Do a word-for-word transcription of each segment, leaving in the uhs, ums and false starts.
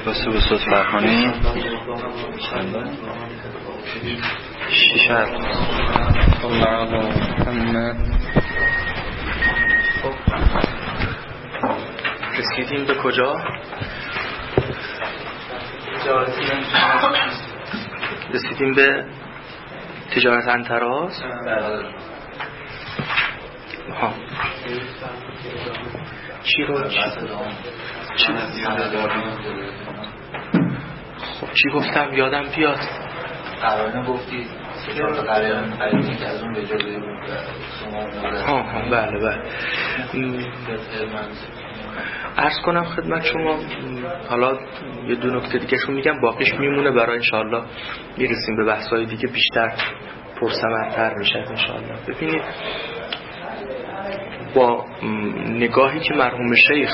واسه بساط فرهانی شیشت الله علیه محمد. رسیدیم به کجا؟ رسیدیم به تجارت انتراز. ها چی رو چی خب چی گفتم یادم بیاد. قرارنه گفتی سفارت قرارنه قرارنه که از اون به جا بده ها ها بله بله. عرض کنم خدمت شما، حالا یه دو نکته دیگه شون میگم، باقیش میمونه برای انشاءالله میرسیم به بحث‌های دیگه بیشتر پرثمرتر میشه انشاءالله. ببینید با نگاهی که مرحوم شیخ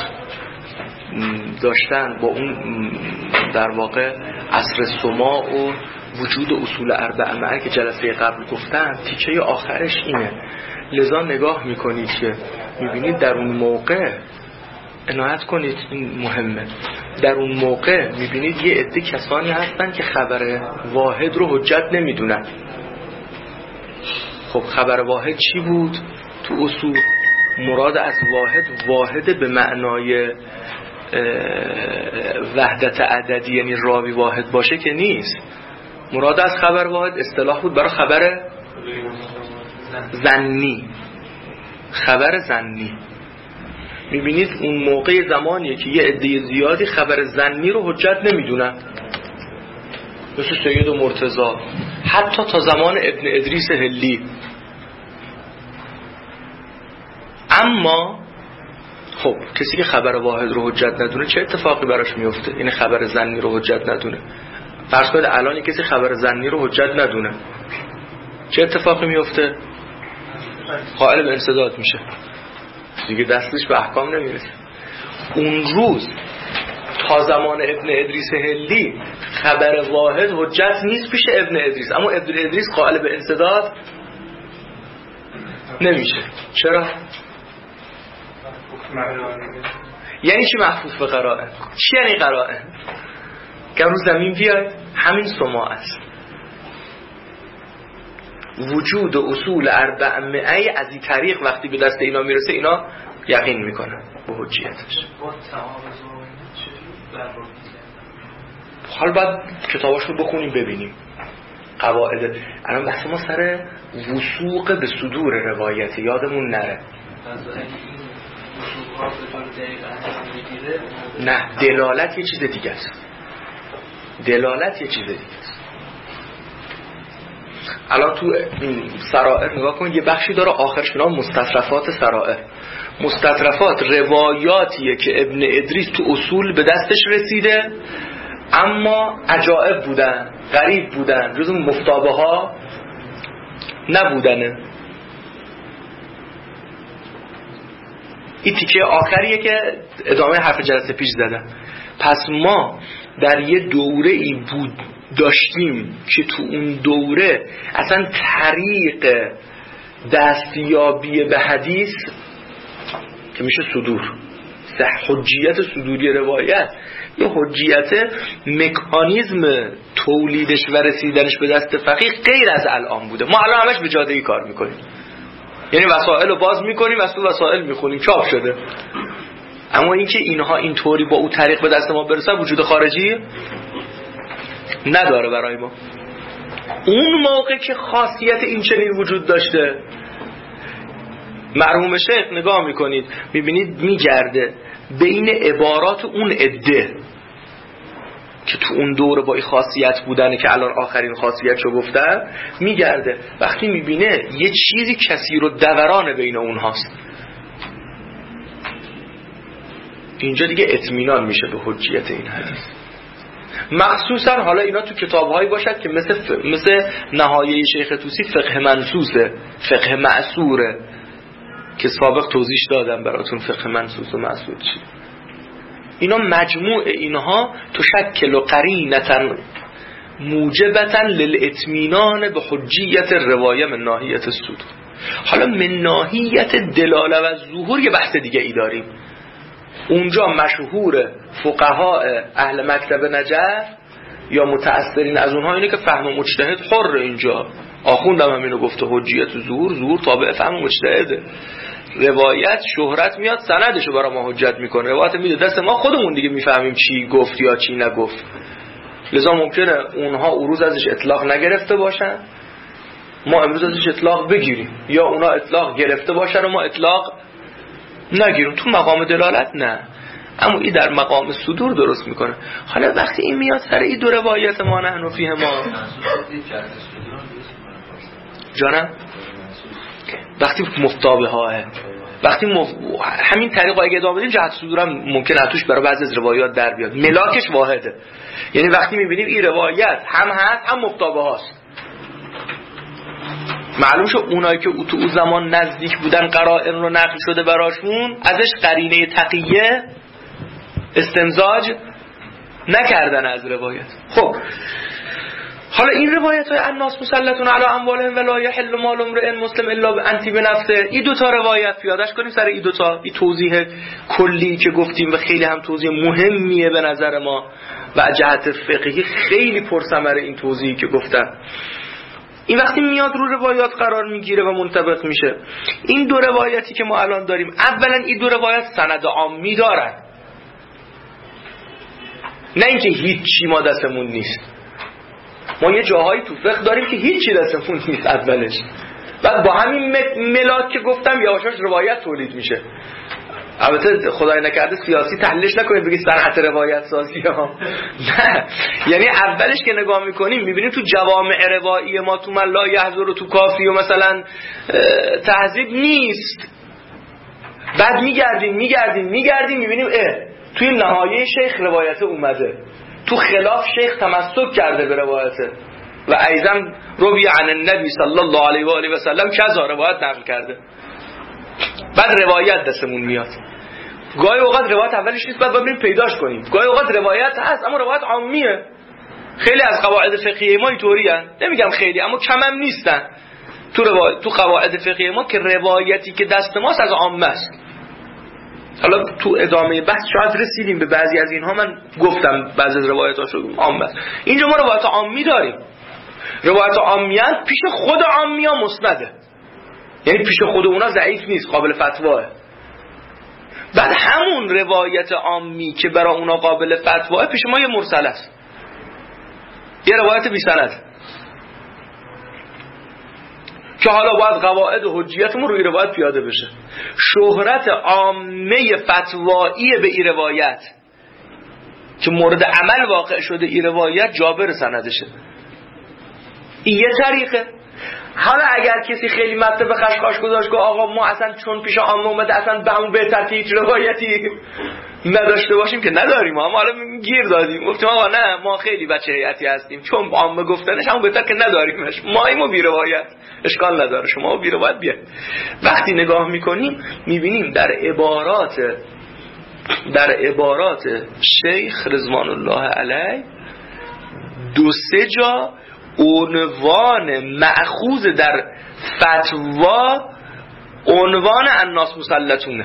داشتن با اون در واقع عصر سماع و وجود اصول اربعه معه که جلسه قبل گفتن، تیکه آخرش اینه. لذا نگاه میکنید که میبینید در اون موقع، عنایت کنید این مهمه، در اون موقع میبینید یه عده کسانی هستن که خبر واحد رو حجت نمیدونن. خب خبر واحد چی بود؟ تو اصول مراد از واحد، واحد به معنای وحدت عددی یعنی راوی واحد باشه که نیست. مراد از خبر واحد اصطلاح بود برای خبر ظنی، خبر ظنی. میبینید اون موقع زمانیه که یه عده زیادی خبر ظنی رو حجت نمیدونن، مثل سید و مرتضی، حتی تا زمان ابن ادریس هلی. اما خب کسی که خبر واحد رو حجت ندونه چه اتفاقی براش میفته؟ این خبر ظنی رو حجت ندونه. فرض کنید الان کسی خبر ظنی رو حجت ندونه، چه اتفاقی میفته؟ قائل به انسداد میشه دیگه، دستش به احکام نمیرسه. اون روز تا زمان ابن ادریس هلی خبر واحد حجت نیست پیش ابن ادریس، اما ابن ادریس قائل به انسداد نمیشه. چرا؟ یعنی چی محفوظ به قرائن؟ چی یعنی قرائن؟ که رو زمین بیاید همین سماع است. وجود اصول اربع مئه از این طریق وقتی به دست اینا میرسه اینا یقین میکنن به حجیتش. حال بعد کتاباشو بخونیم ببینیم قواعد. الان بحث ما سر وثوق به صدور روایت، یادمون نره. نه، دلالت یه چیز دیگه است. دلالت یه چیز دیگه است. الان تو سرائر نگاه کن، یه بخشی داره آخرش نام مستطرفات سرائر. مستطرفات روایاتیه که ابن ادریس تو اصول به دستش رسیده اما عجائب بودن، غریب بودن، جز مفتابه ها نبودنه. این تیکه آخریه که ادامه حرف جلسه پیش زدم. پس ما در یه دوره ای بود داشتیم که تو اون دوره اصلا طریق دستیابی به حدیث که میشه صدور، حجیت صدوری روایت، یه حجیت مکانیزم تولیدش و رسیدنش به دست فقیه غیر از الان بوده. ما الان همش به جاده ای کار میکنیم، یعنی وسائل رو باز میکنیم، از تو وسائل میخونیم، چاپ شده. اما اینکه اینها اینطوری با اون طریق به دست ما برسن وجود خارجی نداره برای ما. اون موقع که خاصیت این چنین وجود داشته، مرحوم شیخ نگاه میکنید میبینید میگرده بین عبارات اون عده که تو اون دوره با این خاصیت بودنه که الان آخرین خاصیتشو گفتن، میگرده وقتی میبینه یه چیزی کثیر و دوران بین اونهاست، اینجا دیگه اطمینان میشه به حجیت این حدیث. مخصوصا حالا اینا تو کتابهایی باشد که مثل ف... مثل نهایه شیخ طوسی فقه منصوصه، فقه معصوره که سابق توضیح دادم براتون فقه منصوص و معصور چی. اینا مجموع اینها تشکل قرینة موجبة للاطمینان به حجیت روایه من ناحیت الصدور. حالا من ناحیت دلاله و ظهور یه بحث دیگه ای داریم. اونجا مشهور فقها اهل مکتب نجف یا متأثرین از اونها اینه که فهم مجتهد حر. اینجا آخوندم هم اینو گفته حجیت زور زور تابع فهم مجتهده. روایت شهرت میاد سندشو برای ما حجت میکنه، روایت میده دست ما خودمون دیگه میفهمیم چی گفت یا چی نگفت. لذا ممکنه اونها اروز ازش اطلاق نگرفته باشن ما امروز ازش اطلاق بگیریم، یا اونا اطلاق گرفته باشن و ما اطلاق نگیریم. تو مقام دلالت نه، اما این در مقام صدور درست میکنه. حالا وقتی این میاد سر این دو روایت ما نحن فیه ما جانم وقتی مفتابه ها وقتی مف... همین طریق اگه ادامه بدیم جهت صدور هم ممکنه توش برای بعضی از روایات در بیاد. ملاکش واحده، یعنی وقتی میبینیم این روایت هم هست هم مفتابه هاست، معلوم شد اونایی که تو اون زمان نزدیک بودن قرائن رو نقل شده براشون ازش قرینه تقیه استمزاج نکردن از روایت. خب حالا این روایت های الناس مسلطون علی اموالهم ولا یحل مال امرئ مسلم الا بانتی بنفسه، این دوتا روایت پیادش کنیم سر این دوتا. این توضیح کلی که گفتیم و خیلی هم توضیح مهمیه به نظر ما و جهت فقهی خیلی پرثمره این توضیحی که گفتم. این وقتی میاد رو روایات قرار میگیره و منطبق میشه. این دو روایتی که ما الان داریم، اولا این دو روایت سند عامی دارن، نه اینکه هیچی ما دستمون نیست. ما یه جاهایی تو فقه داریم که هیچی دستمون نیست اولش، بعد با همین ملاک که گفتم یواشاش روایت تولید میشه. البته خدای نکرده سیاسی تحلیلش نکنید بگید صنعت روایت سازی ها، نه، یعنی اولش که نگاه میکنیم میبینیم تو جوامع روایی ما تو من لا یحضر و تو کافی و مثلا تهذیب نیست. بعد میگردیم میگردیم میگردیم میبینیم اه توی نهایه شیخ روایت اومده، تو خلاف شیخ تمسک کرده به روایته و ایضا روی عن النبی صلی الله علیه و آله و سلم کذا روایت نقل کرده. بعد روایت دستمون میاد. گاهی اوقات روایت اولش نیست، بعد ببینیم پیداش کنیم. گاهی اوقات روایت هست اما روایت عامیه. خیلی از قواعد فقهی ما اینطوری ان، نمیگم خیلی اما کم هم نیستن تو روایت تو قواعد فقهی ما که روایتی که دست ماست از عامه است. حالا تو ادامه بحث شاید رسیدیم به بعضی از اینها، من گفتم بعضی از روایتاشو عامه است. اینجا ما روایت عامی داریم. روایت عامیان پیش خود عامیا مسنده، یعنی پیش خود اونا ضعیف نیست، قابل فتواه. بعد همون روایت عامی که برای اونا قابل فتواه پیش ما یه مرسل است، یه روایت بی سند که حالا باید قواعد و حجیتمون روی روایت پیاده بشه. شهرت عامه فتوایی به این روایت که مورد عمل واقع شده این روایت جابر سندشه. این یه طریقه. حالا اگر کسی خیلی مطلب به خشخاش گذاشت که آقا ما اصلا چون پیش عامه اومده اصلا به همون بهتر که هیچ روایتی نداشته باشیم، که نداریم، اما حالا گیر دادیم گفتیم آقا نه ما خیلی بچه هیئتی هستیم چون عامه گفتنش همون بهتر که نداریمش، ما ایمو بی روایت اشکال نداره شما بی روایت بیاید. وقتی نگاه میکنیم میبینیم در عبارات در عبارات شیخ رضوان الله علیه دو سه جا عنوان مأخوذ در فتوا عنوان الناس مسلطونه.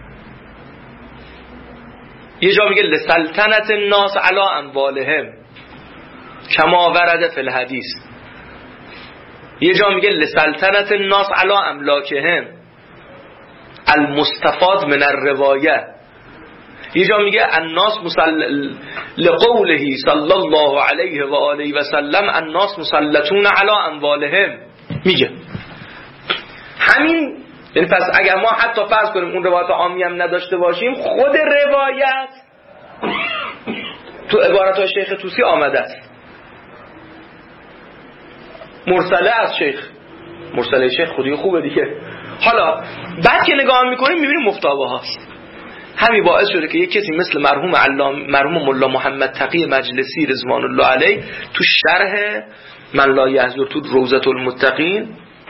یه جا میگه لسلطنت الناس علی اموالهم کما ورد فی الحدیث. یه جا میگه لسلطنت الناس علی املاکهم المستفاد من الروایه. یه جا میگه الناس مسل لقوله صلی الله علیه و آله و سلم الناس مسلطون علی اموالهم میگه همین. یعنی پس اگر ما حتی فرض کنیم اون روایت عامی هم نداشته باشیم، خود روایت تو عبارت شیخ طوسی آمده است، مرسله از شیخ، مرسله شیخ خودی خوبه دیگه. حالا بعد که نگاه میکنیم میبینیم مفتابه هاست. همین باعث شده که یک کسی مثل مرحوم علام مرحوم ملا محمد تقی مجلسی رضوان الله علیه تو شرح من لا یحضر تو روضة المتقین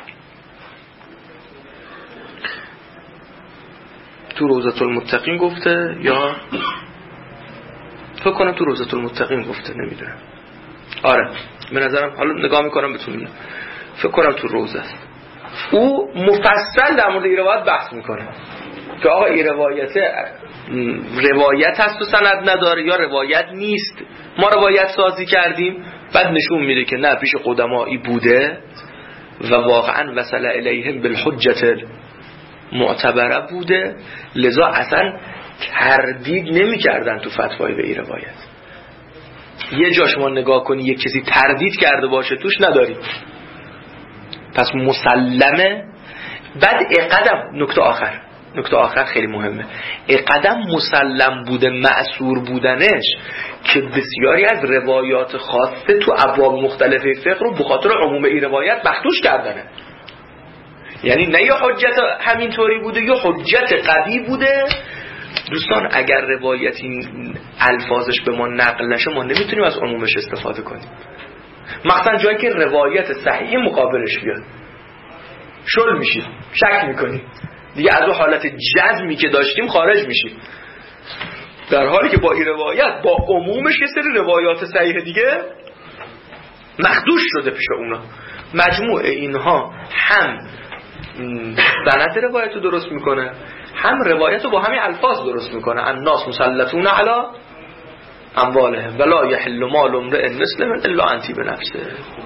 تو روضة المتقین گفته، یا فکر کنم تو روضة المتقین گفته، نمیدونم. آره به نظرم حالا نگاه میکنم بتونم فکر کنم تو روضه است. او مفصل در مورد این روایت بحث میکنه که آقا این روایت روایت هست و سند نداره یا روایت نیست، ما روایت سازی کردیم، بعد نشون میده که نه پیش قدمایی بوده و واقعا وصل الیهم بالحجت معتبره بوده، لذا اصلا تردید نمی کردن تو فتوای به این روایت. یه جا شما نگاه کنی یک کسی تردید کرده باشه توش نداری، پس مسلمه. بعد اقدم نکته آخر نکته آخر خیلی مهمه، اقدم مسلم بوده معصور بودنش که بسیاری از روایات خاصه تو ابواب مختلفه فقه رو بخاطر عموم این روایت مخدوش کردنه. یعنی نه یه حجت همینطوری بوده یا حجت قوی بوده. دوستان اگر روایتی الفاظش به ما نقل نشه ما نمیتونیم از عمومش استفاده کنیم، مثلا جایی که روایت صحیح مقابلش بیاد شل میشید، شک میکنید دیگه، از اون حالت جزمی که داشتیم خارج میشید، در حالی که با این روایت با عمومش یه سری روایات صحیح دیگه مخدوش شده پیش اونا. مجموع اینها هم سند روایت رو درست میکنه، هم روایت رو با همین الفاظ درست میکنه. الناس مسلطون علی اموالهم ولا یحل مال امرئ مسلم الا انتی بنفسه.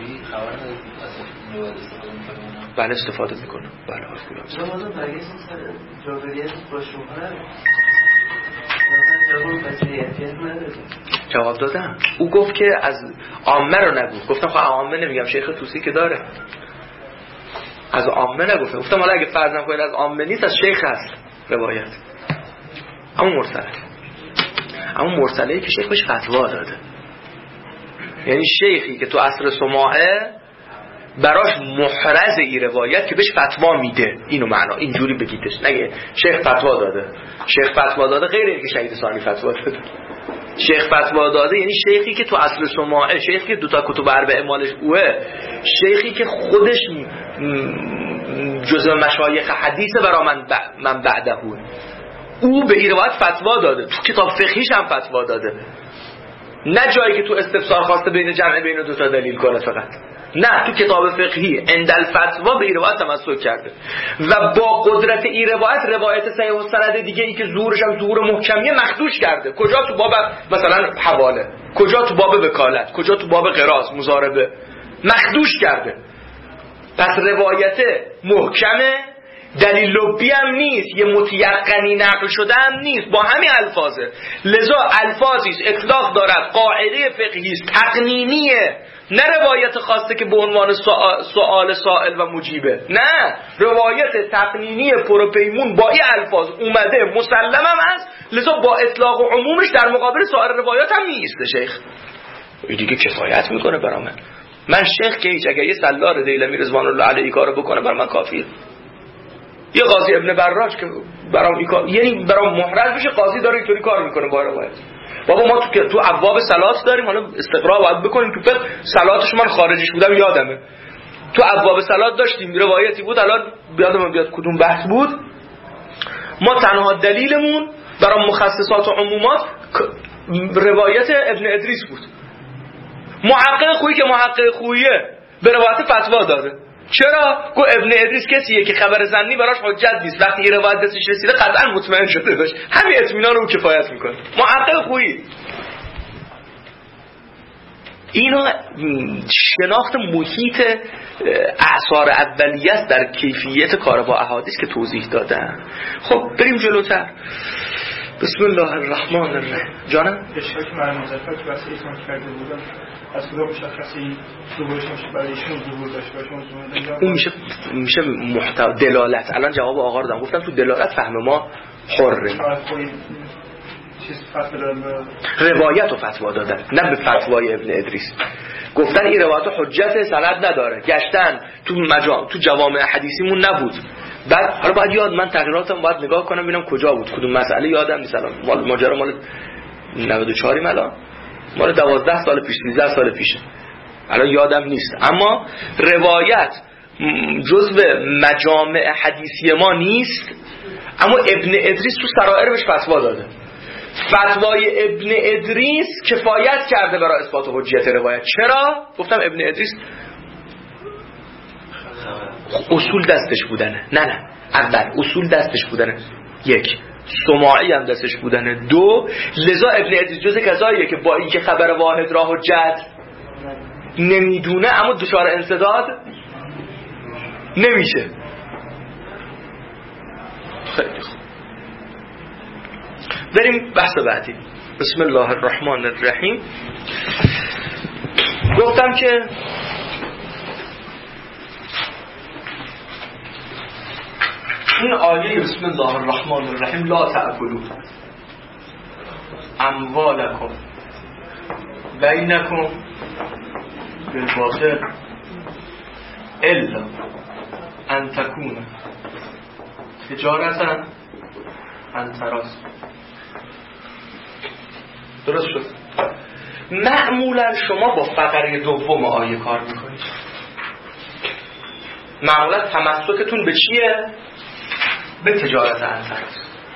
بله استفاده میکنه. بله جواب دادم. او گفت که از عامه رو نگو. گفتم خب عامه نمیگم، شیخ توسی که داره. از عامه نگفتم. گفتم حالا اگه فرضاً کنید از عامه نیست از شیخ هست روایت. اما مرسله. اما مرسله‌ای که شیخ بهش فتوا داده. یعنی شیخی که تو عصر سماعه براش محرز این روایت که بهش فتوا میده، اینو معنا اینجوری بگیدش، نگه شیخ فتوا داده. شیخ فتوا داده غیر اینکه شهید ثانی فتوا داده. شیخ فتوا داده یعنی شیخی که تو اصل سماعه، شیخی که دوتا کتب اربعه مالش اوه، شیخی که خودش جزء مشایخ حدیثه برا من, ب... من بعده هو. او به این روایت فتوا داده، تو کتاب فقهیش هم فتوا داده، نه جایی که تو استفسار خواسته بین جمع بین دو تا دلیل کنه فقط، نه تو کتاب فقهی عند الفتوا به این روایت تمسک کرده و با قدرت این روایت روایت صحیح و سند دیگه ای که ظهورش هم ظهور محکمیه مخدوش کرده. کجا؟ تو باب مثلا حواله، کجا؟ تو باب وکالت، کجا؟ تو باب قراض مضاربه مخدوش کرده. پس روایت محکمه، دلیل لبی هم نیست، یه متیقنی نقل شده هم نیست، با همین الفاظه. لذا الفاظیست، اطلاق دارد، قاعده فقهیست، تقنینیه، نه روایت خاصه که به عنوان سوال سائل و مجیبه، نه روایت تقنینی پروپیمون با این الفاظ اومده، مسلم هم هست. لذا با اطلاق و عمومش در مقابل سایر روایات هم نیسته. شیخ این دیگه کفایت میکنه برای من. من شیخ که هیچ، اگر یه سلار دیلمی رضوان الله علیه کارو بکنه برای من کافیه. یه قاضی ابن براج که برام این کار، یعنی برام محرز بشه قاضی داره اینطوری کار میکنه با روایت. بابا ما تو تو ابواب صلات داریم، حالا استقرا باید بکنیم تو فقه صلاتش، من خارجش بودم یادمه، تو ابواب صلات داشتیم روایتی بود، الان یادم بیاد کدوم بحث بود، ما تنها دلیلمون برای مخصصات و عمومات روایت ابن ادریس بود. محقق خویی که محقق خویه به روایت فتوا داده. چرا؟ گو ابن ادریس کسیه که خبر زنی براش حجت نیست، وقتی این روایت دستش رسیده قطعا مطمئن شده داشت، همین اطمینان رو کفایت میکنه. محقق خویی. اینا شناخت محیط اعصار اولیه است در کیفیت کار با احادیث که توضیح دادن. خب بریم جلوتر. بسم الله الرحمن الرحیم. جانم اشاره که من مذکر که واسه ایشون کرده بودم از کدوم مشخصی ظهورش میشه برای ایشون ظهور داشته باشه، اون میشه میشه محتوا دلالت. الان جواب آقا رو دادم، گفتم تو دلالت فهم ما حره. روایت و فتوا دادن، نه به فتوای ابن ادریس. گفتن این روایت حجت سند نداره، گشتن تو مجام تو جوامع حدیثیمون نبود. بعد حالا باید یاد من تغییراتم باید نگاه کنم ببینم کجا بود، کدوم مسئله یادم نیست. الان مال ماجرا مال نود و چهار الان مال دوازده سال پیش، سیزده سال پیشه، الان یادم نیست. اما روایت جزو مجامع حدیثی ما نیست، اما ابن ادریس تو سرائر بهش فتوا داده. فتوای ابن ادریس کفایت کرده برای اثبات حجیت روایت. چرا؟ گفتم ابن ادریس اصول دستش بودنه. نه نه اول اصول دستش بودنه. یک سماعی هم دستش بودنه. دو، لذا ابن ادریس جز کساییه که با اینکه خبر واحد را حجت نمیدونه اما دچار انسداد نمیشه. خیلی خوب، بریم بحث بعدی. بسم الله الرحمن الرحیم. گفتم که این آیه بسم الله الرحمن الرحیم لا تأکلوا اموالکم بینکم بالباطل الا ان تکون تجارتا عن تراض. درست شد؟ معمولا شما با فقره دوم آیه کار میکنید. معمولا تمسکتون به چیه؟ به تجارت عن تراض.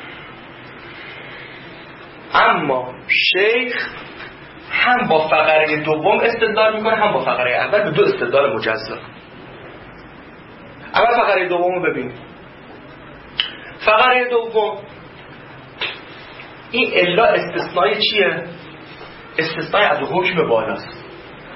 اما شیخ هم با فقره دوم استدلال میکنه هم با فقره اول، به دو استدلال مجزا. اول فقره دوم رو ببینید. فقره دوم این الا استثنای چیه؟ استثنای از حکم بالاست.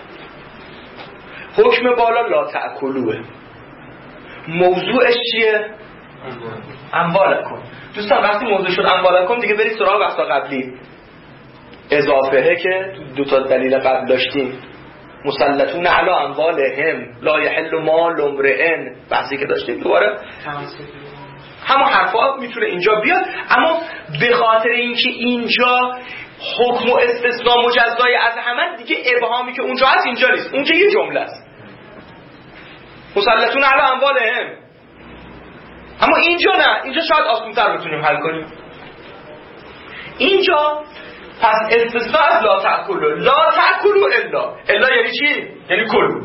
حکم بالا لا تأکلوه. موضوعش چیه؟ اموالکم. دوستان وقتی موضوع شد اموالکم دیگه برید سراغ بحث قبلی. اضافه که دو تا دلیل قبل داشتیم، مسلطون علی اموالهم لا یحل مال امرئ، بحثی که داشتیم دوباره همون حرفا میتونه اینجا بیاد. اما به خاطر اینکه اینجا حکم و استثناء مجزای از همه، دیگه ابهامی که اونجا هست اینجا نیست، اونجا یه جمله است مسلطون علی اموالهم. اما اینجا نه، اینجا شاید آسان‌تر بتونیم حل کنیم. اینجا پس استثناء از لا تأکلوا، لا تأکلوا الا. الا یعنی چی؟ یعنی کلو.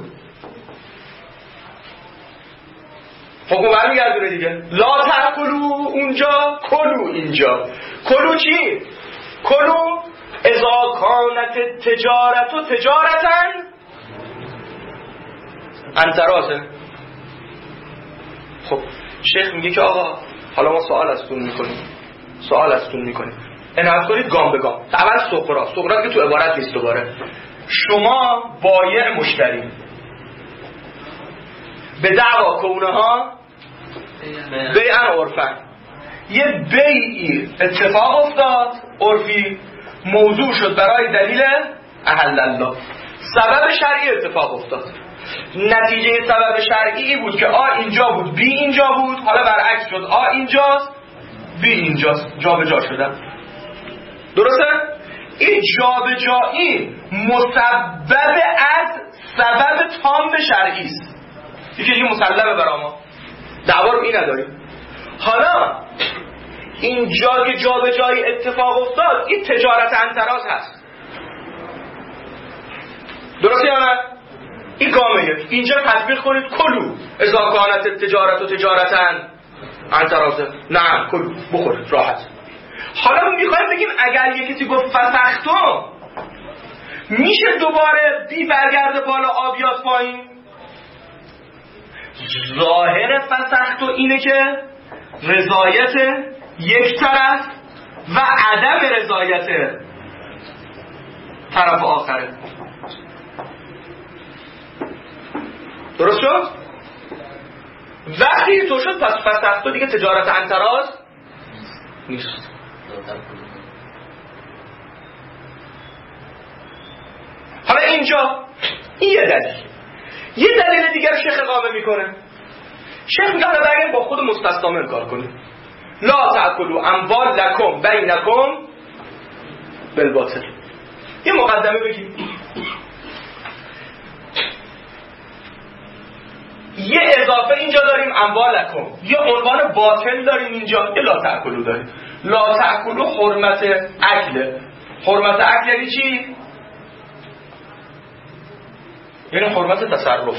حکم برمیگردونه دیگه. لا تأکلوا اونجا، کلو اینجا. کلو چی؟ کلو اذا کانت تجارت و تجارتن عن تراض. خب شیخ میگه که آقا حالا ما سوال ازتون میکنیم سوال ازتون میکنیم عنایت کنید گام به گام. اول سقراط. سقراط که تو عبارت نیست دوباره. شما بایع مشتری به دعوا کونها بیعن عرفن، یه بیعی اتفاق افتاد عرفی، موضوع شد برای دلیل احل الله، سبب شرعی اتفاق افتاد. نتیجه سبب شرعی بود که آ اینجا بود بی اینجا بود، حالا برعکس شد آ اینجاست بی اینجاست، جا به جا شدن. درسته؟ این جا به جایی مسبب از سبب تام شرعی است. یکی دیگه مسلمه برای ما، دعوا رو این نداریم. حالا این جا که جا به جایی اتفاق افتاد، این تجارت عن تراض هست. درسته یا نه؟ این گامه یک. اینجا تطبیق کنید کلو اذا کانت تجارت و تجارتن عن تراض. نه کلو بخورید راحت. حالا میخوایم بگیم اگر یکی کسی گفت فسختم، میشه دوباره بی برگرده بالا آبیات پایین؟ ظاهر فسختم اینه که رضایت یک طرف و عدم رضایت طرف آخره. درست شد؟ وقتی تو شد پس فسختم دیگه تجارت عن تراض نیست. حالا اینجا این یه دلیل. یه دلیل دیگر شیخ اقامه میکنه. شیخ میگه اگر با خود مستثنا کار کنیم، لا تأکلوا اموالکم بینکم بالباطل. یه مقدمه بگیم. یه اضافه اینجا داریم اموالکم، یه عنوان باطل داریم اینجا، یه لا تأکلوا داریم. لا تأکلوا حرمت اکل. حرمت اکل یعنی چی؟ یعنی حرمت تصرف.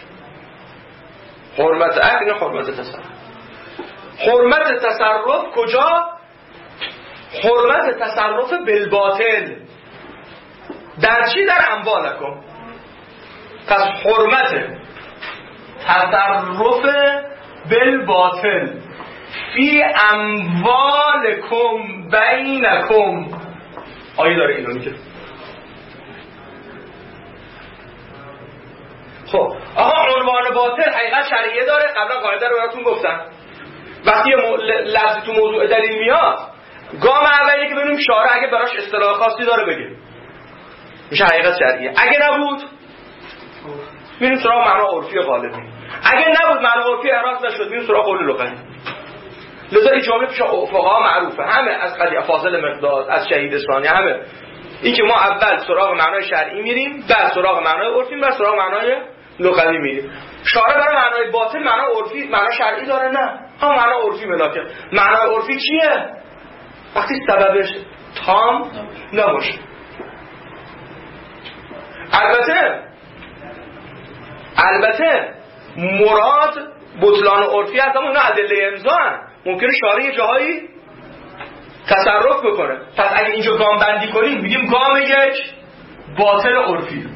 حرمت اکل یعنی حرمت تصرف. حرمت تصرف کجا؟ حرمت تصرف بالباطل. در چی؟ در اموالکم. پس حرمت تصرف بالباطل فی اموالکم بینکم. آیه داره اینو میگه. خب آقا عنوان باطل حقیقت شرعیه داره. قبلا قاعده رو براتون گفتم. وقتی لفظی تو موضوع دلیل میاد، گام اولی که ببینیم شارع اگه براش اصطلاح خاصی داره بگه میشه حقیقت شرعیه. اگه نبود میریم سراغ معنا عرفی غالبی. اگه نبود معنا عرفی احراز نشد میریم سراغ قول لغوی. لذا این جمله پیش فقها معروفه، همه از قضیه فاضل مقداد، از شهید ثانی، همه این که ما اول سراغ معنای شرعی میریم، بعد سراغ معنای عرفی، بعد سراغ معنای لغوی میریم. شارع برای معنای باطل معنا عرفی معنا شرعی داره؟ نه، هم معنا عرفی ملاکه. معنای عرفی چیه؟ وقتی سببش تام نباشه. البته البته مراد بطلان عرفی هست، اما اینا ادله امضا هست. ممکنه شارع یه جاهایی تصرف بکنه. پس اگه اینجا گام بندی کنیم میگیم گام یک باطل عرفی.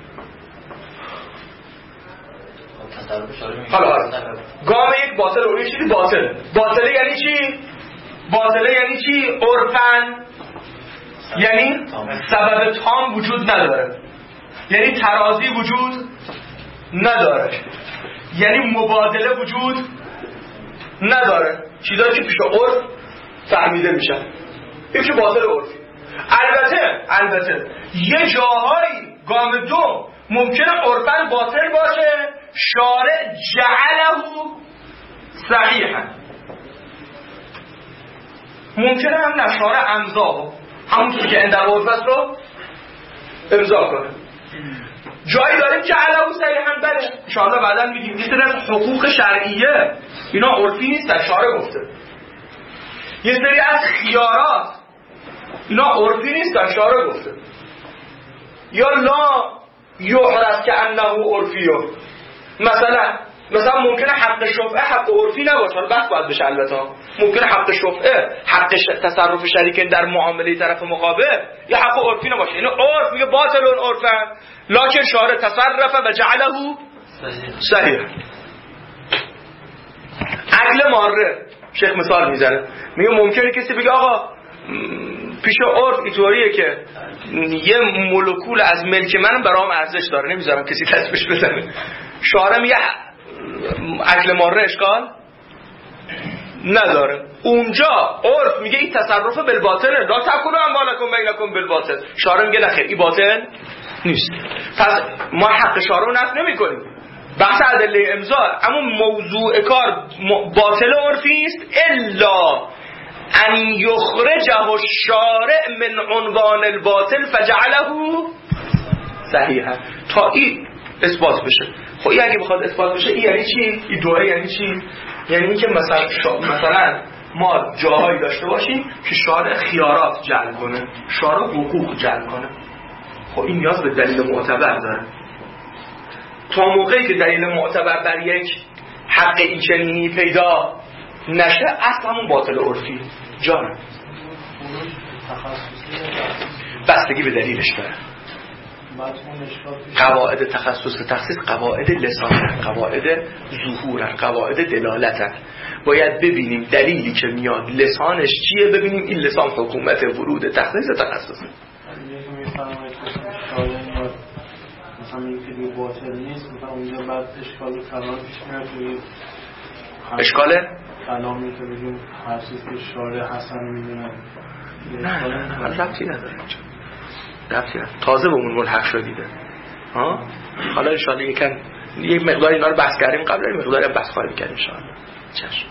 حالا گام یک باطل عرفی چیزی باطل. باطله یعنی چی؟ باطله یعنی چی؟ عرفن یعنی سبب تام وجود نداره، یعنی ترازی وجود نداره، یعنی مبادله وجود نداره. چیزایی که پیش عرف فهمیده میشن این که باطل عرفی. البته البته یه جاهایی گام دو ممکنه عرفن باطل باشه، شارع جعله صحیحا. ممکنه هم نه، شارع امضا همونطور که اندر عرف است رو امضا کنه. جایی داریم جعله صحیحا، بله انشاءالله بعدا میگیم. یه سری از حقوق شرعیه اینا عرفی نیستن، شارع گفته. یه سری از خیارات اینا عرفی نیستن، شارع گفته. یا لا یحرز که انه عرفیه. مثلا مثلا ممکنه حق شفعه حق عرفی نباشه، حالا بحث باید بشه البته. ممکنه حق شفعه حق تصرف شریک در معامله طرف مقابل یا حق عرفی نباشه. اینو عرف میگه باطل اون عرفن، لکن شارع تصرف و جعله صحیح. عقل ماره شیخ مثال میزنه، میگه ممکنه کسی بگه آقا پیش عرف اینطوریه که یه مولکول از ملک من برام ارزش داره، نمیذارم کسی دستش بزنه. شارع میگه عقل ماره اشکال نداره. اونجا عرف میگه این تصرف بالباطله، لا تاکلوا اموالکم بینکم بالباطل. شارع میگه نخیر این باطل نیست. پس ما حق شارع رو نفی نمی‌کنیم، بحث ادله امضا، اما موضوع کار باطل عرفی است الا ان یخرجه الشارع من عنوان الباطل فجعله صحیحا، تا این اثبات بشه. خب این اگه بخواد اثبات بشه این یعنی چی؟ این دوره یعنی چی؟ یعنی اینکه مثلا شا... مثلا ما جاهایی داشته باشیم که شارع خیارات جلب کنه، شارع حقوق جلب کنه. خب این نیاز به دلیل معتبر داره. تا موقعی که دلیل معتبر بر یک حق این چنینی پیدا نشه اصلا همون باطل عرفی جانه. بستگی به دلیلش داره. قواعد تخصص تخصیص قواعد لسان، قواعد ظهور، قواعد دلالت. باید ببینیم دلیلی که میاد لسانش چیه، ببینیم این لسان حکومت ورود تخصیص تخصص. مثلا این فیلم باطل نیست، مثلا اونجا بعد اشکال کلام پیش میاد توی اشکال کلامی که بگیم حسیس که شارع حسن میدونن. نه نه نه ربطی نداره اینجا، ربطی نداره. تازه به اون ملحق شدیده. ها حالا ان شاء الله یکم یک مقدار اینا رو بحث کردیم قبل، این مقدار هم بحث خواهیم کرد ان شاء الله. چشم.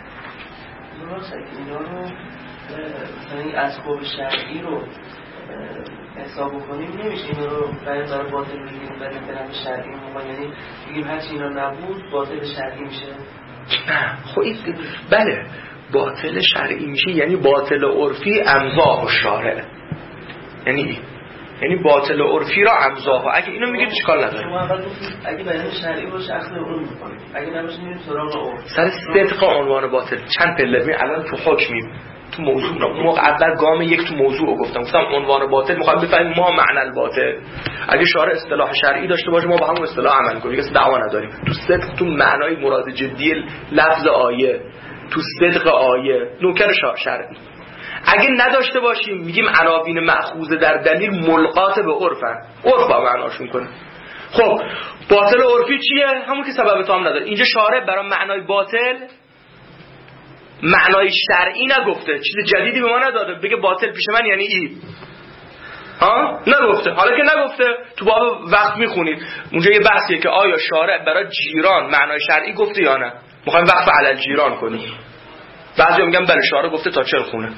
اینا رو مثلا این اسباب شرعی رو حساب بکنیم نمیشه اینو رو برای داره باطل بگیریم برای برم شرعی مقام، یعنی بگیم هرچی اینا نبود باطل شرعی میشه. نه خب این بله باطل شرعی میشه، یعنی باطل عرفی امضا و شارع، یعنی یعنی باطل عرفی را امضا ها. اگه اینو میگید اشکال نداره. شما اول گفتید اگه بیان شرعی باشه اخذ اون میکنید، اگه نباشه میریم سراغ عرف. سر صدق عنوان باطل چند پله می الان تو حکمیم تو موضوع را موقع اول گام یک تو موضوع گفتم گفتم عنوان باطل میخوایم بفهمیم ما معنی الباطل. اگه شارع اصطلاح شرعی داشته باشه ما با همون اصطلاح عمل کنیم، دیگه دعوا نداریم. تو صدق تو معنای مراد جدی لفظ آیه تو صدق آیه نوکر شرعی. اگه نداشته باشیم میگیم عناوین مأخوذه در دلیل ملقات به عرفن، عرف با معناشون کنه. خب باطل عرفی چیه؟ همون که سبب تام نداره. اینجا شارع برای معنای باطل معنای شرعی نگفته، چیز جدیدی به ما نداده بگه باطل پیش من یعنی ای، ها نگفته. حالا که نگفته تو باب وقت میخونید اونجا یه بحثیه که آیا شارع برای جیران معنای شرعی گفته یا نه. میخوایم وقف علل جیران کنیم. بعضی میگن بله شارع گفته تا چل خونه.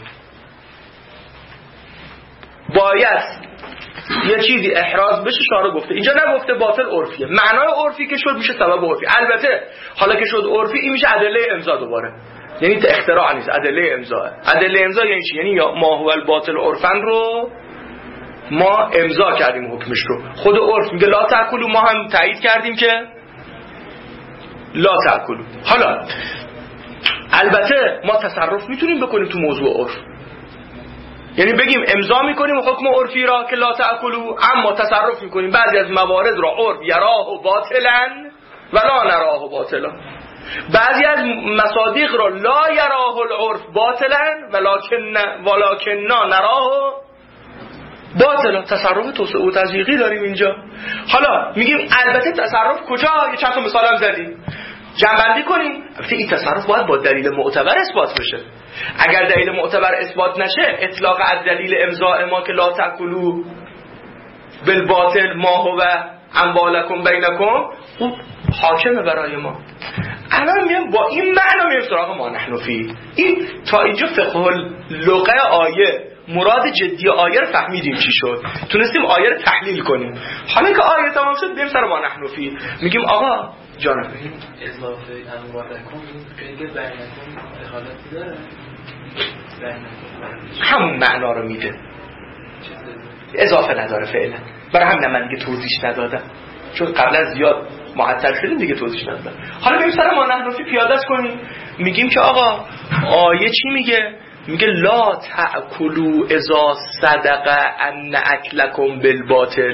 باید یه چیزی احراز بشه شارع گفته، اینجا نگفته باطل عرفیه. معنای عرفی که شد میشه سبب عرفی. البته حالا که شد عرفی این میشه ادله امضا دوباره، یعنی اختراع نیست، ادله امضا. ادله امضا یعنی چی؟ یعنی ما هو الباطل عرفن رو ما امضا کردیم حکمش رو. خود عرف میگه لا تاکلوا، ما هم تایید کردیم که لا تاکلوا. حالا البته ما تصرف میتونیم بکنیم تو موضوع عرف، یعنی بگیم امضا میکنیم حکم عرفی را که لا تاکلوا، اما تصرف میکنیم بعضی از موارد را عرف یراه باطلا و لا نراه باطلا، بعضی از مصادیق را لا یراه العرف باطلا ولکن ولکننا نراه باطلا. تصرف توسعه و تضییقی داریم اینجا. حالا میگیم البته تصرف کجا؟ یه چند تا مثال هم زدیم، جمع‌بندی کنیم. البته این تصرف باید با دلیل معتبر اثبات بشه. اگر دلیل معتبر اثبات نشه، اطلاق از دلیل امضاء ما که لا تاکلوا بالباطل ما هو اموالکم بینکم خوب حاکمه برای ما. الان میگم با این معنا میریم سراغ ما نحن فی. این تا اینجا فقه لغه آیه، مراد جدی آیه رو فهمیدیم چی شد، تونستیم آیه رو تحلیل کنیم. حالا که آیه تمام شد بریم سر ما نحن فی. میگیم آقا جانم اضافه اموالکم این قید بینکم دخالتی داره؟ همون معنا رو میده، اضافه نداره فعلا. برای همین من دیگه توضیح ندادم، چون قبلا زیاد معطل شدیم دیگه توضیح ندادم. حالا بریم سر ما نحن فی پیاده‌اش کنیم. میگیم که آقا آیه چی میگه؟ میگه لا تأکلوا اذا صدق ان اکلکم بالباطل.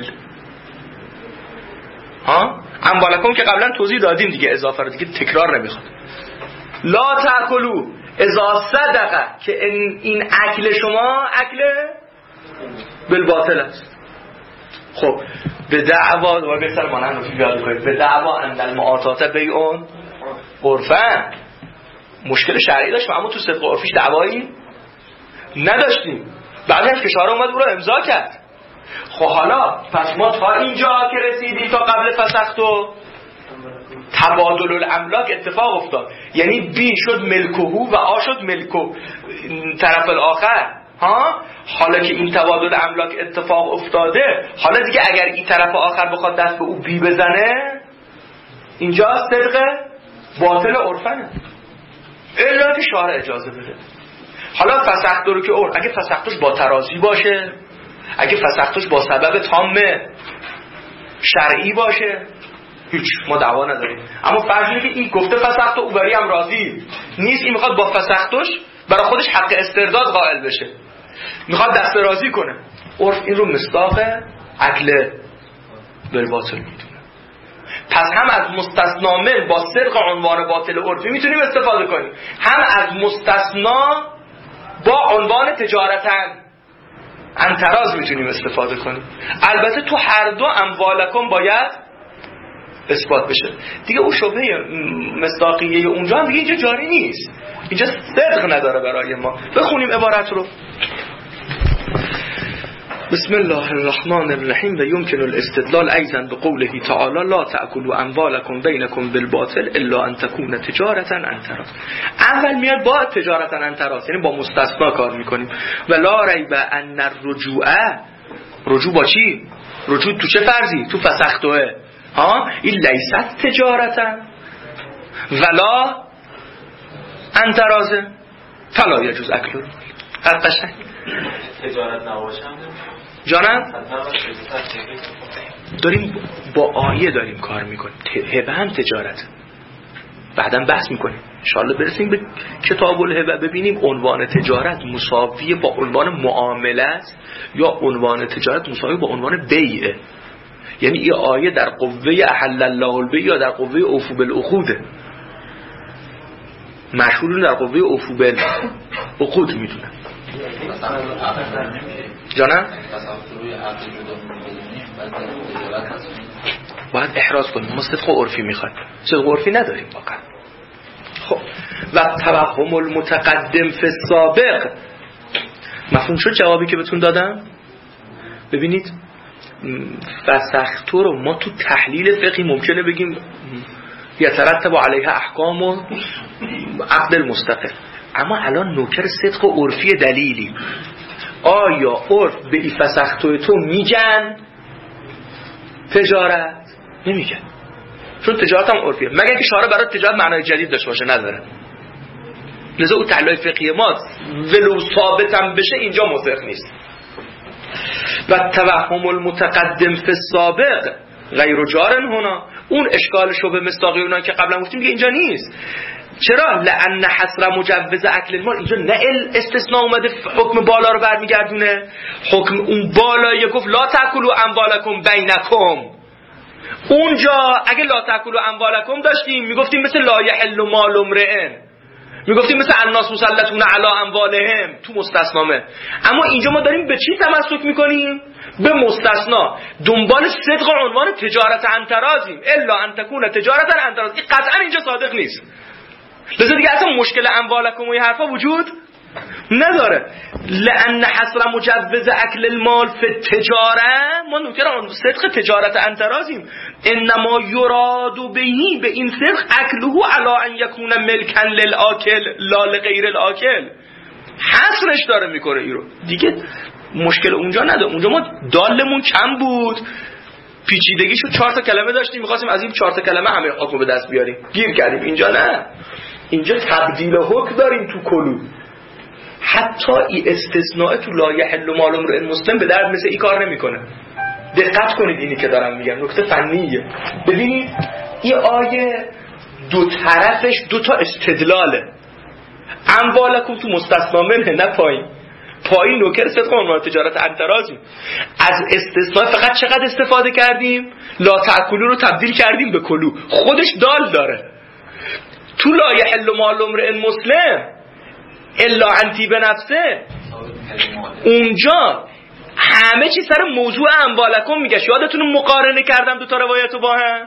ها اموالکم که قبلا توضیح دادیم دیگه، اضافه رو دیگه تکرار نمیخواد. لا تأکلوا اذا صدق که این اکل شما اکل بالباطل است. خب به دعوا و به سر مانند رو بیاد کنید به دعوا ان المعاطات بیعون عرفن. مشکل شرعی داشت اما تو صدق عرفیش دعوایی نداشتیم. بعد از کشاره اومد او رو امضا کرد. خب حالا پس ما تا اینجا که رسیدیم تا قبل فسختو تبادل الاملاک اتفاق افتاد، یعنی بی شد ملکهو و آ شد ملکو طرف الاخر. ها حالا که این تبادل املاک اتفاق افتاده، حالا دیگه اگر این طرف آخر بخواد دست به او بی بزنه، اینجا صدق باطل عرفنه، الا که شارع اجازه بده. حالا فسخت رو که عرف، اگه فسختش با ترازی باشه، اگه فسختش با سبب تام شرعی باشه، هیچ ما دعوا نداریم. اما فرض اینه که این گفته فسخت و او بری هم راضی نیست، این میخواد با فسختش برای خودش حق استرداد قائل بشه، میخواد دست راضی کنه. عرف این رو مصداق عقل بالباطل میدونه. پس هم از مستثنا من با صدق عنوان باطل عرفی میتونیم استفاده کنیم، هم از مستثنا با عنوان تجارتن انتراز میتونیم استفاده کنیم. البته تو هر دو اموالکم باید اثبات بشه دیگه. اون شبهه مصداقیه اونجا هم دیگه اینجا جاری نیست، اینجا صدق نداره برای ما. بخونیم عبارت رو. بسم الله الرحمن الرحیم. و یمکن الاستدلال ایضا بقوله تعالی لا تأکلوا اموالکم بینکم بالباطل الا ان تکون تجارتا عن تراض. اول میاد با تجارتا عن تراض، یعنی با مستثنا کار میکنیم. و لا ریب ان الرجوع، رجوع با چی؟ رجوع تو چه فرضی؟ تو فسختوه. ها این لیست تجارتا ولا عن تراض فلا یجوز اکل. قشنگ تجارت نباشم جانم داریم با آیه داریم کار میکنیم. هبه هم تجارت، بعدم بحث میکنیم انشاءالله برسیم به کتاب الهبه ببینیم عنوان تجارت مساوی با عنوان معامله است یا عنوان تجارت مساوی با عنوان بیعه. یعنی این آیه در قوه احل الله البیع یا در قوه اوفو بالعقوده. مشهور در قوه افوبل عقود میدونن. جانم باید احراز کنیم، ما صدق عرفی میخوایم، صدق عرفی نداریم واقعا. خب و توهم المتقدم فی السابق مفهوم شد جوابی که بهتون دادم؟ ببینید فسختو رو ما تو تحلیل فقهی ممکنه بگیم یترتب علیها احکام و عقد المستقل، اما الان نوکر صدق و عرفی دلیلی. آیا عرف به این فسختو تو میگن تجارت؟ نمیگن، چون تجارت هم عرفیه، مگر که شارع برای تجارت معنای جدید داشته باشه، نداره. لذا اون تحلیل فقهی ما ولو ثابت هم بشه اینجا مصرف نیست. و توهم المتقدم فی السابق غیر جارن هنا، اون اشکال شبه مصداقی اونا که قبلا گفتیم که اینجا نیست. چرا؟ لأن حصر مجوز اکل المال، اینجا نه استثناء اومده حکم بالا رو برمیگردونه، حکم اون بالایی گفت لا تاکلوا اموالکم بینکم. اونجا اگه لا تاکلوا اموالکم داشتیم میگفتیم مثل لا یحل مال امرئ، میگفتیم مثل الناس مسلطون علی اموالهم تو مستثنامه. اما اینجا ما داریم به چی تمسک میکنیم؟ به مستثنا، دنبال صدق عنوان تجارت انترازیم، الا ان تکون تجارت انتراز. این قطعا اینجا صادق نیست، لذا دیگه اصلا مشکل اموالکم و این حرفا وجود نداره. لأن حصر مجوز اکل المال فی التجاره، ما نوکر آن صدق تجارت انترازیم. انما یراد بهی، به این صدق اکله علی ان یکون ملکا للآکل لا لغیر الاکل، حصرش داره میکنه این رو. دیگه مشکل اونجا نداره، اونجا ما دالمون کم بود، پیچیدگیشو چهار تا کلمه داشتیم، می‌خواستیم از این چهار تا کلمه همه حکم به دست بیاریم، گیر کردیم. اینجا نه، اینجا تبدیل حکم داریم تو کلو. حتی این استثناء تو لا یحل مال امرئ مسلم به درد مثل این کار نمیکنه. دقت کنید اینی که دارم میگم، نکته فنیه. ببینید این آیه دو طرفش دو تا استدلاله. اموالکم تو مستثنا منه، نه پایین. پایین نوکر صدق عنوان تجارت انترازیم. از استثناء فقط چقدر استفاده کردیم؟ لا تأکلوا رو تبدیل کردیم به کلو، خودش دال داره. تو لا یحل مال امرئ مسلم الا انتی به نفسه، اونجا همه چی سر موضوع اموالکم میگه. یادتون مقارنه کردم دو تا روایتو با هم.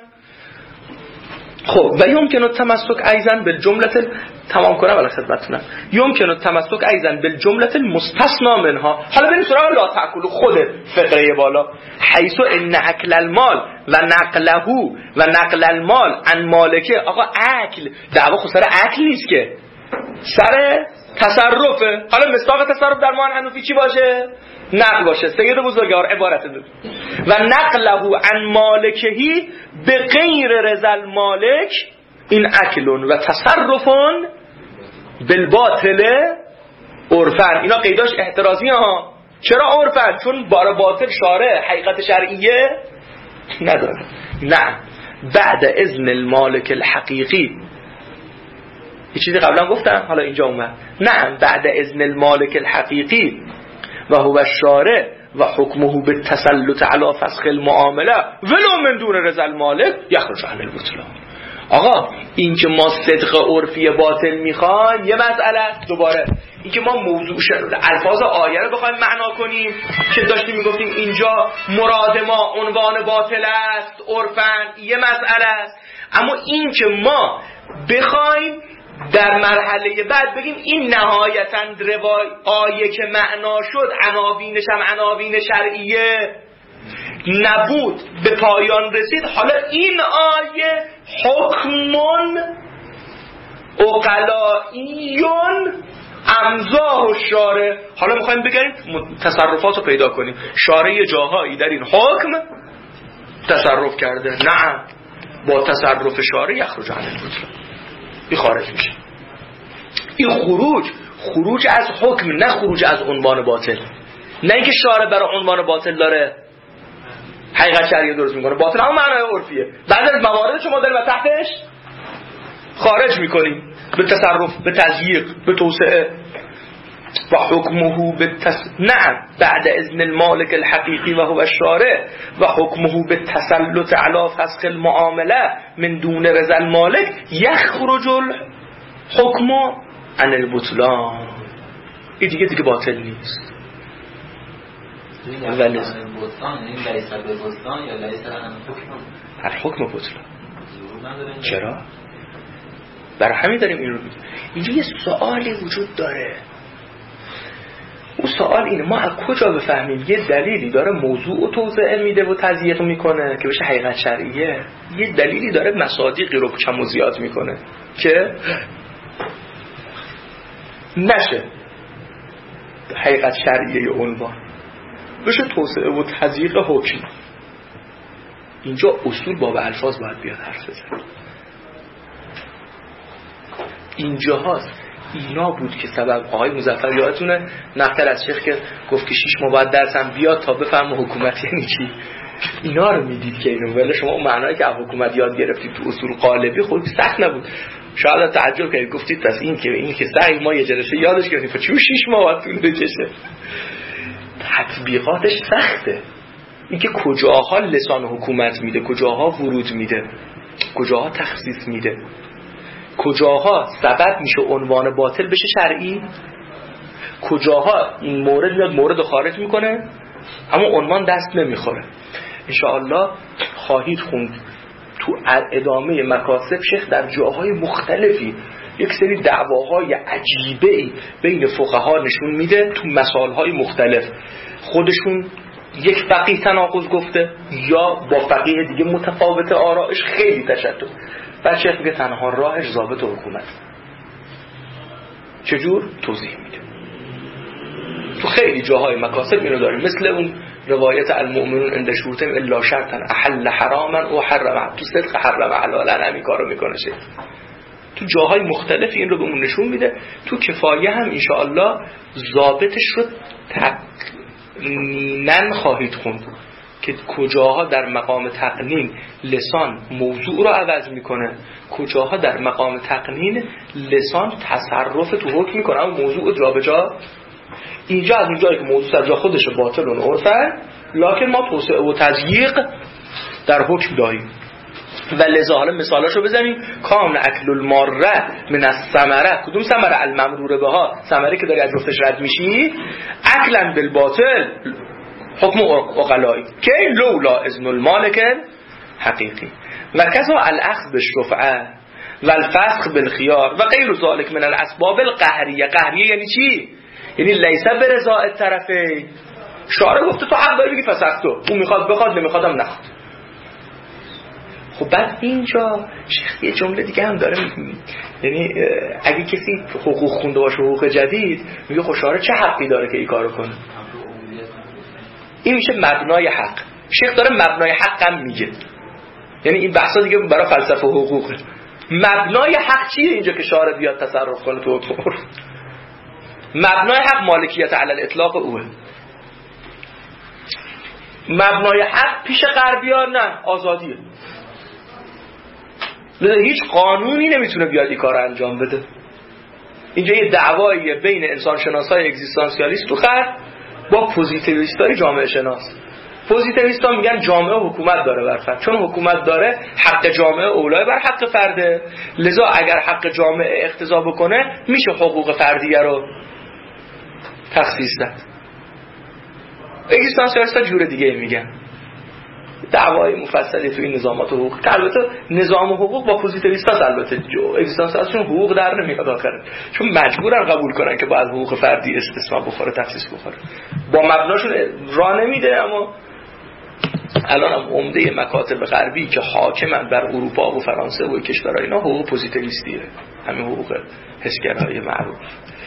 خب و یمکن التمسک ایضا بالجمله، تمام کنم ولی خدمتتونم، یمکن التمسک ایضا بالجمله المستثنا منها. حالا بریم سراغ لا تأکلوا خود فقره بالا. حیث ان اکل المال و نقله و نقل المال عن مالکه. آقا اکل دعوا خود سر اکل نیست که، سر تصرفه. حالا مصداق تصرف در معان حنفی چی باشه؟ نقل باشه. سید بزرگوار عبارت داد و نقله عن مالکهی به غیر رضا المالک این اکلون و تصرفون بالباطل عرفن. اینا قیداش احترازی ها. چرا عرفن؟ چون بار باطل شارع حقیقت شرعیه نداره. نه، بعد اذن المالک الحقیقی. یه چیزی قبلا گفتم حالا اینجا اومد. نه، بعد اذن المالک الحقیقی و هو الشارع و حکمه بالتسلط علی فسخ المعامله ولو من دون رضا المالک یخرج عن البطلان. آقا این که ما صدق عرفی باطل میخوایم یه مسئله است. دوباره این که ما موضوع الفاظ آیه رو بخوایم معنا کنیم که داشتیم میگفتیم اینجا مراد ما عنوان باطل است عرفن، یه مسئله است. اما این که ما بخوایم در مرحله بعد بگیم این نهایتاً روای آیه که معنا شد عناوینش هم عناوین شرعیه نبود به پایان رسید، حالا این آیه حکمون اقلائیون امضاه الشارع. حالا میخوایم بگیم تصرفات رو پیدا کنیم. شارع جاهایی در این حکم تصرف کرده، نه با تصرف شارع یخرج عن البطلان، این خارج میشه. این خروج خروج از حکم، نه خروج از عنوان باطل. نه اینکه شارع برای عنوان باطل داره حقیقت شرعی درست میکنه، باطل هم معنای عرفیه. بعد از موارد شما داریم و تحتش خارج میکنیم به تصرف، به تضییق، به توسعه. و حکمه بالتس... نه بعد اذن المالک الحقیقی و هو الشارع و حکمه بالتسلط علی فسخ المعامله من دون رضا المالک یخرج حکما عن البطلان، این دیگه دیگه باطل نیست. ولی بطلان این لیس به بطلان یا لیس عن حکم؟ هر حکم بطلان. چرا؟ برای همین داریم این رو میگیم. اینجا یه سوالی وجود داره. اون سوال اینه ما از کجا بفهمیم یه دلیلی داره موضوع و توضیح میده و تضییق میکنه که بشه حقیقت شرعیه، یه دلیلی داره مصادیقی رو کم و زیاد میکنه که نشه حقیقت شرعیه عنوان، بشه توسعه و تضییق حکم. اینجا اصول باب الفاظ باید بیاد حرف بزنه. اینجا هاست اینا بود که سبب آقای مظفر یادتونه نقل از شیخ که گفت که شیش ماه بعد درسم بیاد تا بفهم حکومت یعنی چی. اینا رو میدید که اینو ولی شما اون معنایی که از حکومت یاد گرفتید تو اصول قالبی خود سخت نبود. شاید تعجب کردید گفتید پس این که این که سعی ما یه جلسه یادش گرفتیم چه شیش ماه بعد طول بکشه. تطبیقاتش سخته. اینکه کجاها لسان حکومت میده، کجاها ورود میده، کجاها تخصیص میده، کجاها سبب میشه عنوان باطل بشه شرعی، کجاها این مورد میاد مورد خارج میکنه اما عنوان دست نمیخوره. انشاءالله خواهید خوند تو ادامه مکاسب شیخ در جاهای مختلفی یک سری دعواهای عجیبه بین فقها نشون میده تو مسائل‌های مختلف. خودشون یک فقیه تناقض گفته یا با فقیه دیگه متفاوت آرائش خیلی تشدد. بعد شیخ میگه تنها راهش ضابط حکومت. چجور؟ توضیح میده. تو خیلی جاهای مکاسب اینو داریم، مثل اون روایت المؤمنون عند شروطهم الا شرطا احل حراما و حرم، تو صدق حرم حلالا همین کارو میکنه شیخ. تو جاهای مختلف این رو بهمون نشون میده. تو کفایه هم انشاءالله ضابطش رو تقنیناً خواهید خوند که کجاها در مقام تقنین لسان موضوع رو عوض میکنه، کجاها در مقام تقنین لسان تصرف تو حکم میکنه اما موضوع جا به جا. اینجا از اونجایی که موضوع از جا خودش باطل و عرفن، لکن ما توسعه و تضییق در حکم داریم. و لذا حالا مثالاشو بزنیم. کام اکل الماره من الثمره، کدوم ثمره؟ الممرور بها، ثمره که داری از جفتش رد میشی. اکلا بالباطل حکم عقلایی که لولا اذن المالک حقیقی و کذا الاخذ بالشفعه و الفسخ بالخيار و غیر ذلك من الاسباب القهریه. قهریه یعنی چی؟ یعنی لیس برضا الطرفین. شارع گفته تو حق داری بگی فسختو، اون میخواد بخواد نمیخوادم نخواد. خب بعد اینجا شیخ یه جمله دیگه هم داره، یعنی اگه کسی حقوق خونده باشه حقوق جدید میگه خب شارع چه حقی داره که این کارو کنه؟ این میشه مبنای حق. شیخ داره مبنای حق هم میگه، یعنی این بحثا دیگه برای فلسفه حقوقه. مبنای حق چیه اینجا که شارع بیاد تصرف کنه تو حکم؟ مبنای حق مالکیت علی الاطلاق اوه. مبنای حق پیش غربیان نه آزادیه. هیچ قانونی نمیتونه بیاد این کار انجام بده. اینجا یه دعواییه بین انسان شناسای اگزیستانسیالیست تو غرب با پوزیتیویستای جامعه شناس. پوزیتیویستا میگن جامعه حکومت داره بر فرد، چون حکومت داره حق جامعه اولای بر حق فرده، لذا اگر حق جامعه اقتضا بکنه میشه حقوق فردیه رو تخصیص داد. اگزیستانسیالیستا جور دیگه میگن. دعوای مفصلی تو این نظامات حقوق که البته نظام حقوق با پوزیتیویستا البته اگزیستانسیالیستشون حقوق در نمیاد آخره، چون مجبورن قبول کنن که باید حقوق فردی استثناء بخوره تخصیص بخوره. با مبناشون راه نمیده. اما الان هم عمده مکاتب غربی که حاکمن بر اروپا و فرانسه و کشورها اینا حقوق پوزیتیویستیه، همین حقوق حسگرایی معروف.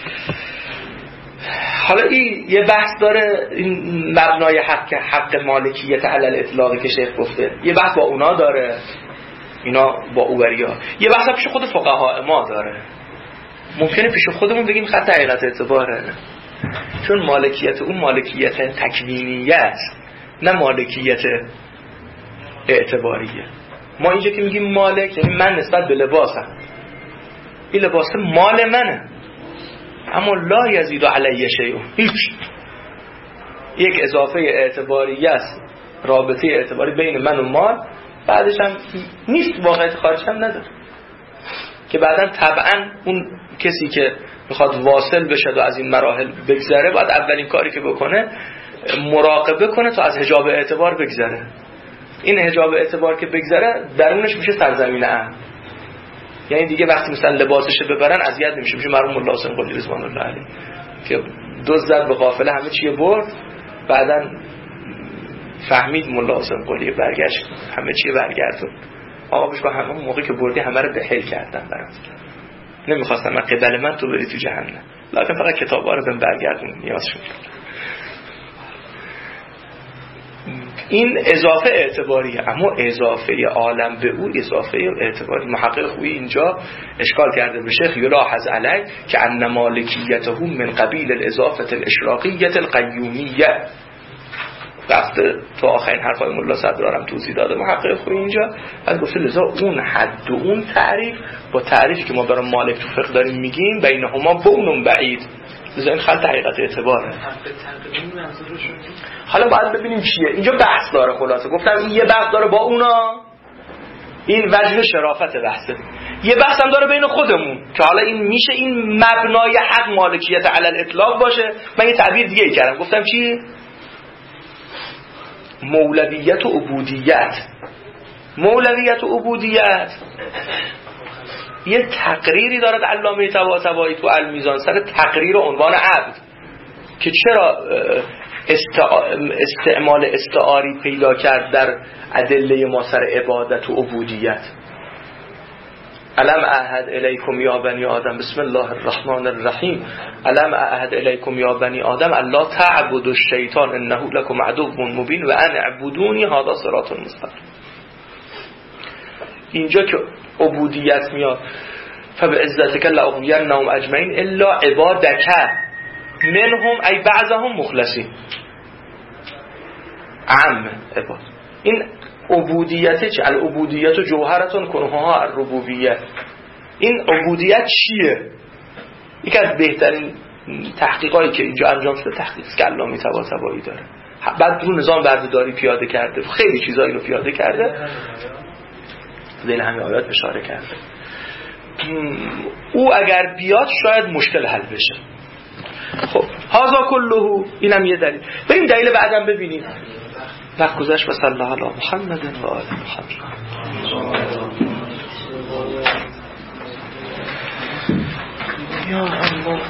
حالا این یه بحث داره، این مبنای حق حق مالکیت علی الاطلاقی که شیخ گفته، یه بحث با اونا داره، اینا با اووریا. یه بحث پیش خود فقها ما داره. ممکنه پیش خودمون بگیم خط حقیقت اعتباره، چون مالکیت اون مالکیت تکوینیه است نه مالکیت اعتباریه. ما اینجا که میگیم مالک یعنی من نسبت به لباسم، این لباس مال منه اما لا یزید علیه شیء، هیچ یک اضافه اعتباریه است، رابطه اعتباری بین من و مال، بعدش هم نیست، واقعیت خارج هم نداره. که بعدا طبعا اون کسی که میخواد واصل بشه و از این مراحل بگذره باید اولین کاری که بکنه مراقبه کنه تا از حجاب اعتبار بگذره. این حجاب اعتبار که بگذره درونش میشه سرزمین امن. یعنی دیگه وقتی مثلا لباسش ببرن اذیت نمیشه، میشه مرحوم ملا حسین قلی رضوان الله علیه که دزد زد به قافله همه چی برد، بعدن فهمید ملا حسین قلی برگشت همه چی برگردون. آقا بهش با همون موقعی که بردی همه رو دهل کردن برات. نمیخواستم من قبل من تو بری تو جهنم، لکن فقط کتابا رو بهم برگردون نیازشون. این اضافه اعتباریه، اما اضافه عالم به او اضافه اعتباری. محقق خویی اینجا اشکال کرده به شیخ یلاحظ علی که ان مالکیته من قبیل الاضافه الاشراقیه القیومیه. رفته تو آخرین حرفای مولا صدرارم توضیح داده محقق خویی اینجا از گفته لذا اون حد و اون تعریف با تعریفی که ما برای مالک تو فقه داریم میگیم بینهما بعد بعید، لذا این خلط حقیقت اعتباره. حالا باید ببینیم چیه اینجا بحث داره. خلاصه گفتم این یه بحث داره با اونا، این وجه شرافت بحثه. یه بحث هم داره بین خودمون که حالا این میشه این مبنای حق مالکیت علی الاطلاق باشه. من یه تعبیر دیگه ای کردم، گفتم چی؟ مولویت و عبودیت. مولویت و عبودیت یه تقریری دارد علامه طباطبایی تو المیزان سر تقریر عنوان عبد که چرا استعمال استعاری پیدا کرد در ادله ما سر عبادت و عبودیت. الم اعهد الیکم یا بنی آدم بسم الله الرحمن الرحیم الم اعهد الیکم یا بنی آدم الا تعبدوا الشیطان انه لکم عدو مبین و ان اعبدونی هذا صراط مستقیم. اینجا که عبودیت میاد فبعزتک لاغوینهم اجمعین الا عبادک منهم ای بعضهم مخلصین. عام عباد. این عبودیت چه؟ العبودیت جوهرتون کنها الربوبیه. این عبودیت چیه؟ یکی از بهترین تحقیقاتی که اینجا انجام شده تحقیقی که علامه طباطبایی داره. بعد رو نظام بردهداری پیاده کرده، خیلی چیزایی رو پیاده کرده، ذیل همین آیات اشاره کرده. او اگر بیاد شاید مشکل حل بشه. خب هذا كله اینم یه دلیل. بریم دلیل بعدم ببینیم. وقت گذشت و صلی الله علی محمد و آل محمد. یا الله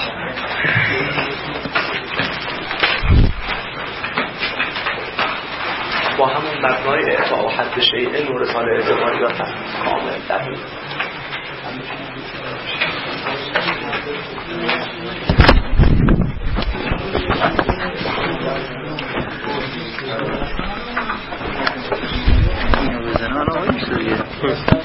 با همون مبنای اعطاء و حد شیء نور سال اعتباریات هم کامل دقیق. اینو بزنه آنها این سریه